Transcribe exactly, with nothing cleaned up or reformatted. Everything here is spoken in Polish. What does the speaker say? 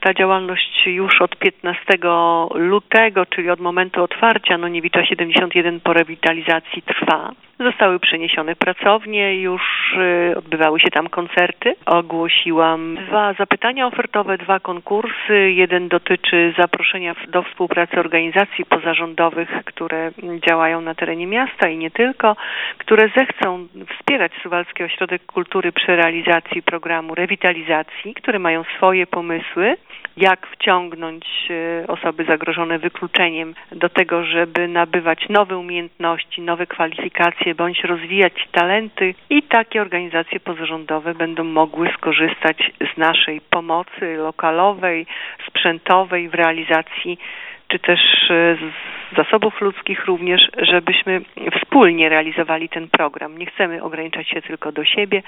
Ta działalność już od piętnastego lutego, czyli od momentu otwarcia Noniewicza siedemdziesiąt jeden po rewitalizacji trwa. Zostały przeniesione pracownie, już y, odbywały się tam koncerty. Ogłosiłam dwa zapytania ofertowe, dwa konkursy. Jeden dotyczy zaproszenia do współpracy organizacji pozarządowych, które działają na terenie miasta i nie tylko, które zechcą wspierać Suwalski Ośrodek Kultury przy realizacji programu rewitalizacji, które mają swoje pomysły, jak wciągnąć osoby zagrożone wykluczeniem do tego, żeby nabywać nowe umiejętności, nowe kwalifikacje, bądź rozwijać talenty i takie organizacje pozarządowe będą mogły skorzystać z naszej pomocy lokalowej, sprzętowej w realizacji czy też z zasobów ludzkich również, żebyśmy wspólnie realizowali ten program. Nie chcemy ograniczać się tylko do siebie,